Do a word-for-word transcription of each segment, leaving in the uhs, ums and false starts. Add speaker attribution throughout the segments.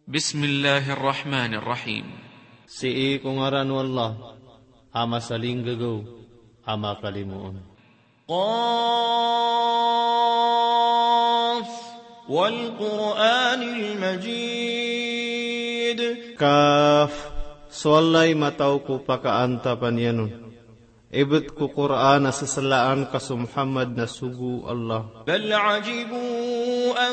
Speaker 1: Bismillahirrahmanirrahim.
Speaker 2: Si kung ngaran Allah, ama saling gagaw, ama kalimuon.
Speaker 3: Qaf wal Qur'anil Majid.
Speaker 2: Kaf, solay mataw ko pakaanta panyanun. Ibet ko Qur'an na sasalaan kaso Muhammad na sugu Allah.
Speaker 3: Bal ajibu an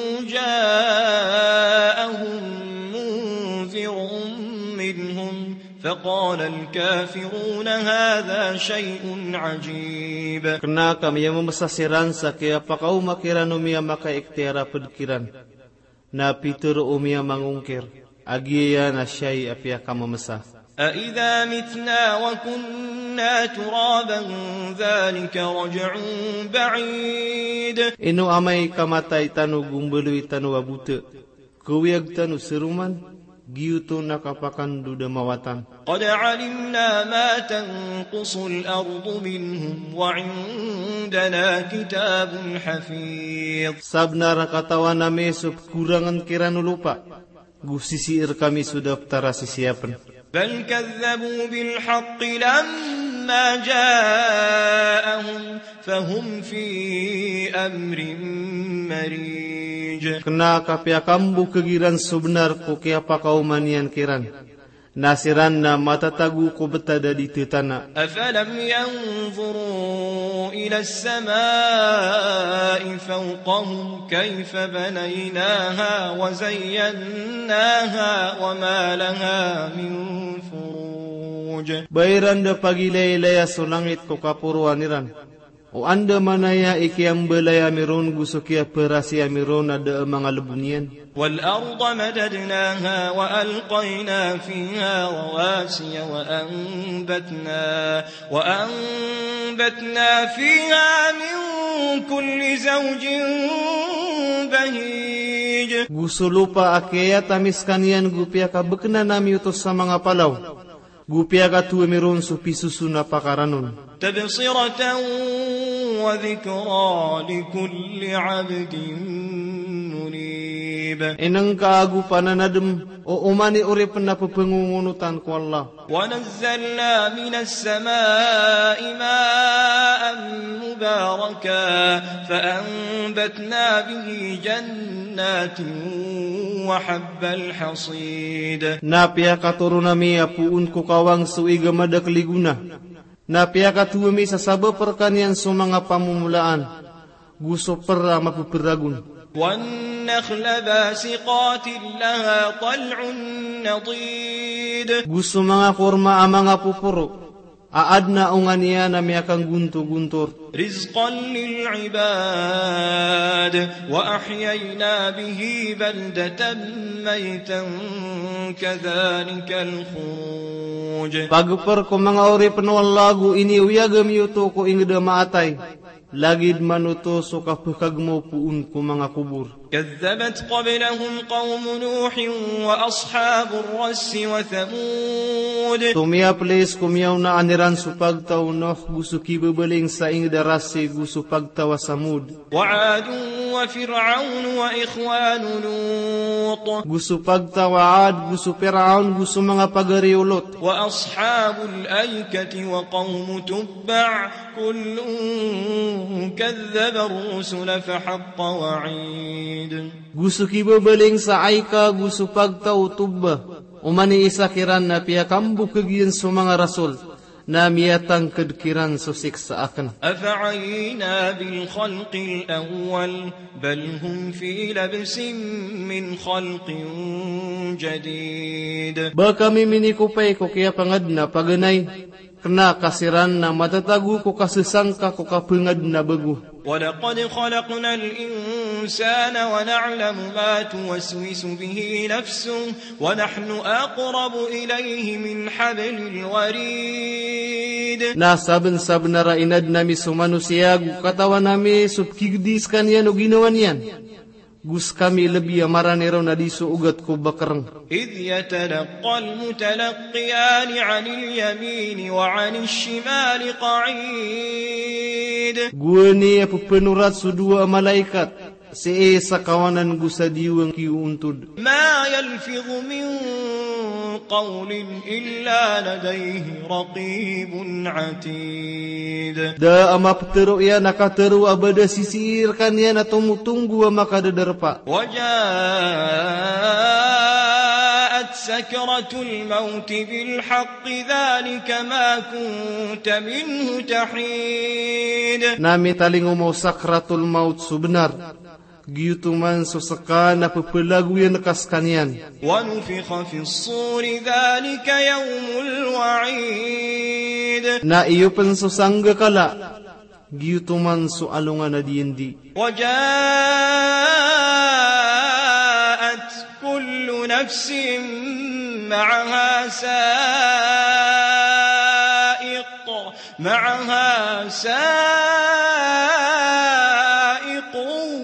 Speaker 3: ja'ahum munzirun minhum faqala al-kafiruna hadha shay'un ajib.
Speaker 2: Kena kami yang memasasiran sa kaya pakau makiran umia makaiktera pedkiran. Na pitur umia mangungkir. Agiya na siya'y apya kamamasa.
Speaker 3: أَإِذَا مِتْنَا وَكُنَّا تُرَابًا ذَلِكَ رَجْعٌ بَعِيدٌ.
Speaker 2: Ino amay kamatay tanu gumbeloy tanu abute. Kuwiyag tanu seruman. Giyuto nakapakan duda mawatan.
Speaker 3: قَدْ عَلِمْنَا مَا تَنْقُصُ الْأَرْضُ مِنْهُمْ وَعِنْدَنَا كِتَابٌ حَفِيظٌ.
Speaker 2: Sabna rakatawan nami sub kurangan kiranu lupa. Gusisiir kami sudah tara sisiapan.
Speaker 3: بل كذبوا بالحق لما جاءهم فهم في أمر مريج.
Speaker 2: Kena kapya kambu kegiran sebenar ko kaya pakauman kiran. Nasiran na matatagu ko betada di tetana.
Speaker 3: أفلم ينظروا إلى السماء فوقهم كيف بنيناها وزيناها وما لها من فروج.
Speaker 2: Bayran da pagilay-laya so langit ko kapuruaniran. O anda manaya iki ang belaya miron gusukia perasi miron ada mga lebunian.
Speaker 3: والأرض مددناها وألقينا فيها رواسي وأنبتنا وأنبتنا فيها من كل زوج بهيج.
Speaker 2: Gusulupa akaya tamis kanian gupia ka bekna nami utos sa mga palaw. Gupia ka tuwe miron supi-susu na pakaranon.
Speaker 3: تبصرة وذكرى لكل عبد منيب.
Speaker 2: Inang kaagu pananadem o umani urip na papangungunutan ko Allah.
Speaker 3: ونزلنا من السماء ماء مباركا فأنبتنا به جنات وحب الحصيد.
Speaker 2: Napia katurunami apuun ko kawang suiga madakliguna. Napia katuwami sa saba perkanian so mga pamumulaan. Gusto para mapupiragun.
Speaker 3: والنخل باسقات لها طلع نضيد.
Speaker 2: Gusto mga kurma ang mga pupuro. Aad na unganiya na miyakang gunto-guntor.
Speaker 3: رزقا للعباد وأحيينا به بلدة ميتا كذلك الخروج.
Speaker 2: Pagupar ko mga uri panwalagu ini uyagam yuto ko ingda maatay. Lagid manuto so kapakag mo puun ko mga kubur.
Speaker 3: كذبت قبلهم قوم نوح وأصحاب الرس وثمود.
Speaker 2: Tumia please kumiyaw na aniran supagtaw noh gusto kibabaling sa ingda rasi gusto pagtawa samud.
Speaker 3: وعاد وفرعون وإخوان لوط.
Speaker 2: Gusto pagtawaad, gusto peraon, gusto mga pagariulot.
Speaker 3: وأصحاب الأيكة وقوم تبع كل كذب الرسل فحق وعيد.
Speaker 2: Gusto kibabaling sa Aika, gusto pagtaw tubba. Umani isa kiran na piyakambu kagiyan sa mga rasul. Na miyatang kadkiran sa siksa akan.
Speaker 3: أفعينا بالخلق الأول بل هم في لبس من خلق جديد.
Speaker 2: Baka miminikupay ko kaya pangad na paganay. Kena kasiran na matatagu ko kasisangka ko kapangad na bagu.
Speaker 3: ولقد خلقنا الإنسان ونعلم ما توسوس به نفسه ونحن أقرب إليه من حبل الوريد.
Speaker 2: Nasaben-saben na rainad nami sumanusiag katawan nami subkigdis kanyan o ginawan yan. Gus kami lebih amaranero na diso ugat ko bakarang.
Speaker 3: إذ يتلقى المتلقيان عن اليمين وعن الشمال قعيد.
Speaker 2: Gua ni apu penurat su dua malaikat. si sa kawanan gusa diwang kiuntod.
Speaker 3: ما يلفظ من قول إلا لديه رقيب عتيد.
Speaker 2: Da ama petero ya nakatero abada sisir kan ya na tumutunggu makadederpa.
Speaker 3: وجاءت سكرة الموت بالحق ذلك ما كنت منه تحيد.
Speaker 2: Nami talingo mo sakratul maut sebenar. Giyutuman susaka na pepelagu yan nakas kanyan.
Speaker 3: ونفخ في الصور ذلك يوم الوعيد.
Speaker 2: Na iyo pan susangga kala. Giyutuman su alungan na diendi.
Speaker 3: وجاءت كل نفس معها سائق معها سائق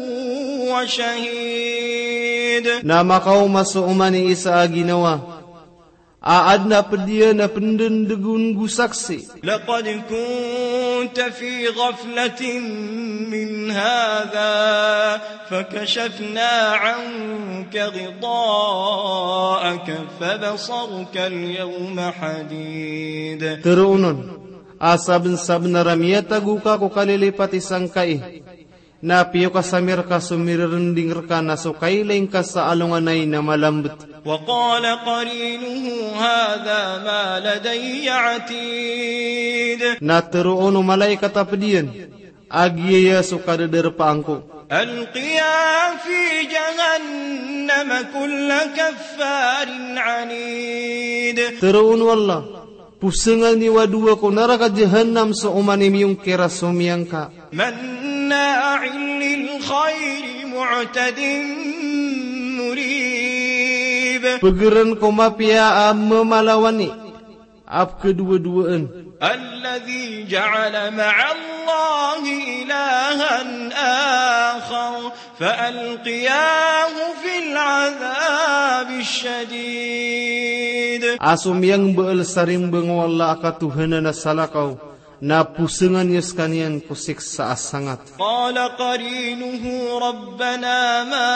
Speaker 3: وشهيد.
Speaker 2: Na makaw masuumani isa ginawa. Aad na pediya na pendendegun gusaksi.
Speaker 3: لقد كنت في غفلة من هذا فكشفنا عنك غطاءك فبصرك اليوم حديد.
Speaker 2: Terunon, asabn-sabn na ramiyata guka ko kalilipat isang kai. Na piyo ka samir ka sumirinding rka na so kailing ka sa alunganay na malambot.
Speaker 3: وقال قرينه هذا ما لدي عتيد.
Speaker 2: Na teruono malaikat apediyan, agiya so kadederpa angko.
Speaker 3: ألقيا في جهنم كل كفار عنيد.
Speaker 2: Teruono Allah, pusengal ni wadua ko naraka jahannam so umanim yung kira sumiyangka.
Speaker 3: مناع للخير معتد مريب.
Speaker 2: Pegeran ko mapia memalawani, ap kedua-duaan.
Speaker 3: الذي جعل مع الله إلها آخر فألقياه في العذاب الشديد.
Speaker 2: Asum yang beul saring bengwala ka Tuhan na salakaw. Na pusengan yus kanian kusiksa asangat.
Speaker 3: قال قرينه ربنا ما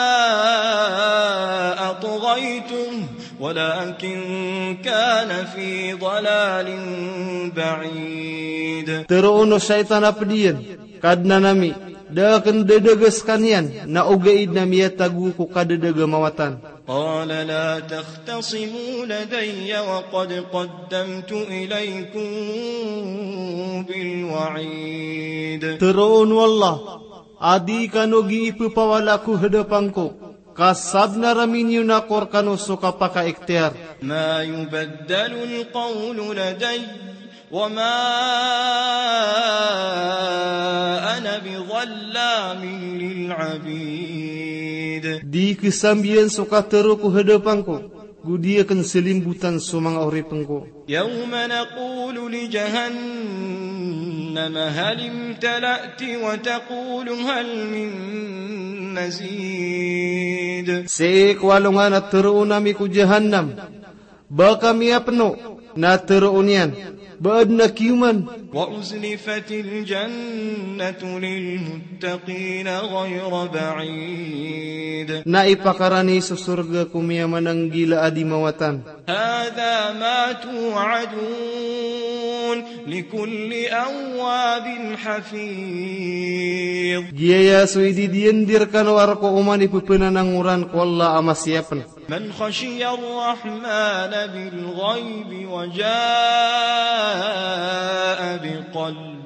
Speaker 3: أطغيته ولكن كان في ضلال بعيد.
Speaker 2: Teruono syaitan apedian, kadna nami, dakan dedeges kanian, na ugaid na miya tagu ko kadedega mawatan.
Speaker 3: قال لا تختصموا لدي وقد قدمت إليكم بالوعيد.
Speaker 2: Teruono Allah, adi kanogi ipupawala ko hadapangko, kasab na ramin yun akor kano suka paka ikhtiar.
Speaker 3: ما يبدل القول لدي وما أنا بظلام للعبيد.
Speaker 2: Di kesambian suka teru ko hadapangko, gudi akan selimbutan sumang oripengko.
Speaker 3: يوم نقول لجهنم هل امتلأت وتقول هل من مزيد.
Speaker 2: Se kwalungan at teruon nami ko jahannam, baka miya penuh na teruon yan, baad na kiuman.
Speaker 3: وأزلفت الجنة للمتقين غير بعيد.
Speaker 2: Na ipakarani sa surga kumiya manang gila adi mawatan.
Speaker 3: هذا ما توعدون لكل أواب حفيظ.
Speaker 2: Giyaya so ididiendir kan warko umani pupenananguran ko Allah amasyapan.
Speaker 3: من خشي الرحمن بالغيب وجاء بقلب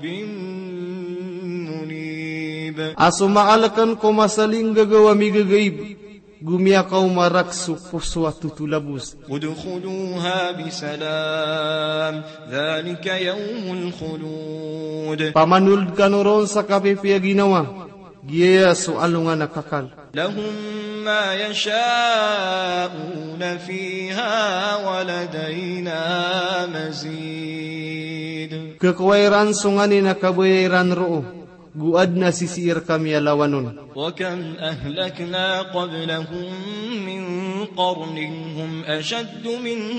Speaker 3: منيب.
Speaker 2: Asumaalkan ko masaling gagawa migagaib, gumiya kau marak suatu tulabus.
Speaker 3: ادخلوها بسلام ذلك يوم الخلود.
Speaker 2: Pamanuld kanuron sa kapipiya ginawa, giyaya so alungan nakakal.
Speaker 3: لهم ما يشاءون فيها ولدينا مزيد.
Speaker 2: Kekawairan sungani na kabayaran roo, guad na sisiir kami alawanon.
Speaker 3: وكم أهلكنا قبلهم من قرن هم أشد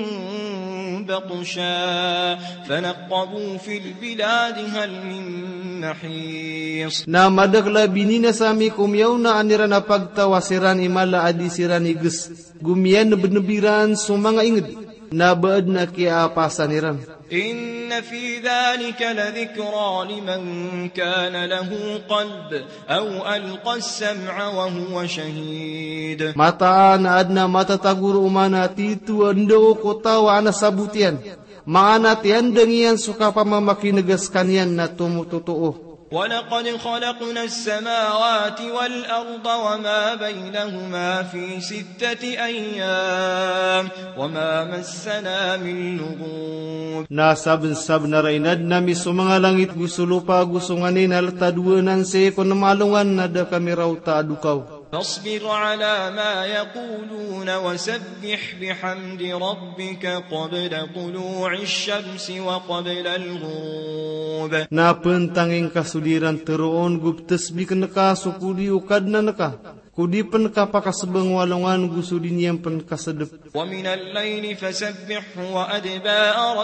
Speaker 3: منهم بطشا فنقبوا في البلاد هل من محيص
Speaker 2: Na madagla binina sami kumyaw na aniran na pagtawasiran imala adisiran igus. Gumiyan na benebiran sumanga inged. Na baad na kiapasaniran.
Speaker 3: إن في ذلك لذكرى لمن كان له قلب أو ألقى السمع وهو شهيد
Speaker 2: Mataan na adna matatagur umana titu ando kotawa na sabutian. Maana tiyan dengian suka pamamakinegas kanian na tumututuo.
Speaker 3: ولقد خلقنا السماوات والأرض وما بينهما في ستة أيام وما مسنا من لغوب
Speaker 2: Na sabn-sab na rainad nami sumanga langit gusto lupa gusto nganin altaduanan se kon malungan nada kami raw taadukaw.
Speaker 3: فاصبر على ما يقولون وسبح بحمد ربك قبل طلوع الشمس وقبل الغروب
Speaker 2: Na pentanging kasudiran teroon guptesbi keneka sukudi ukad na neka. Kudi pen kapakasebeng walungan gusto dinyam pen kasedep.
Speaker 3: ومن الليل فسبحه وأدبار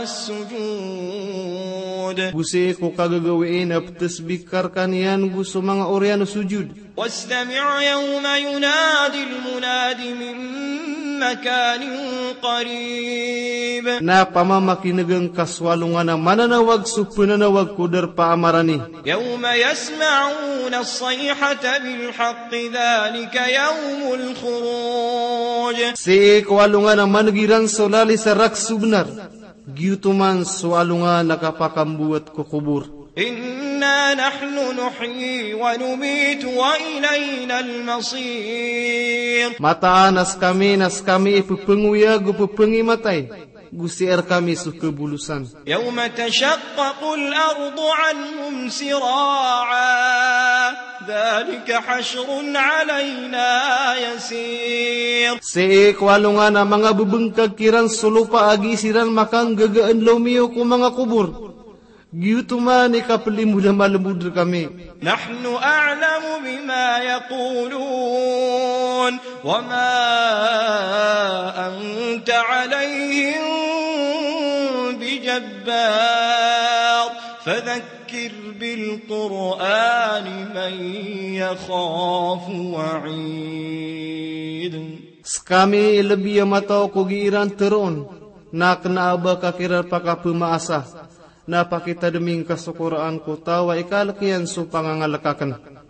Speaker 3: السجود
Speaker 2: Guse ko kagagawain aptesbi karkanian gusto mga oriano sujud.
Speaker 3: واستمع يوم ينادي المناد من مكان قريب
Speaker 2: Na pamamakinegang kaswalungan na mananawag supunanawag kuder paamarani.
Speaker 3: يوم يسمعون الصيحة بالحق ذلك يوم الخروج
Speaker 2: Si kawalungan na managiran solali sa raksubnar. Giyutuman swalungan nakapakambuat ko kubur.
Speaker 3: إنا نحن نحيي ونميت وإلينا المصير
Speaker 2: Mataan nas kami nas kami ipupenguya gupupengi matay. Gusi er kami suka bulusan.
Speaker 3: يوم تشقق الأرض عنهم سراعا ذلك حشر علينا يسير
Speaker 2: Si kawalungan na mga bubengkag kiran sulupa agi siran makang gagaan lumiyo ko mga kubur. Giyutuman ikapelimuda malemudra kami.
Speaker 3: نحن أعلم بما يقولون وما أنت عليهم بجبار فذكر بالقرآن من يخاف وعيد
Speaker 2: Skami lebih matao kugiran teron. Na kenaaba kakirar pakapumaasa. Na pakita deming kasukuraan ko tawa ikalakian supangangalakakan.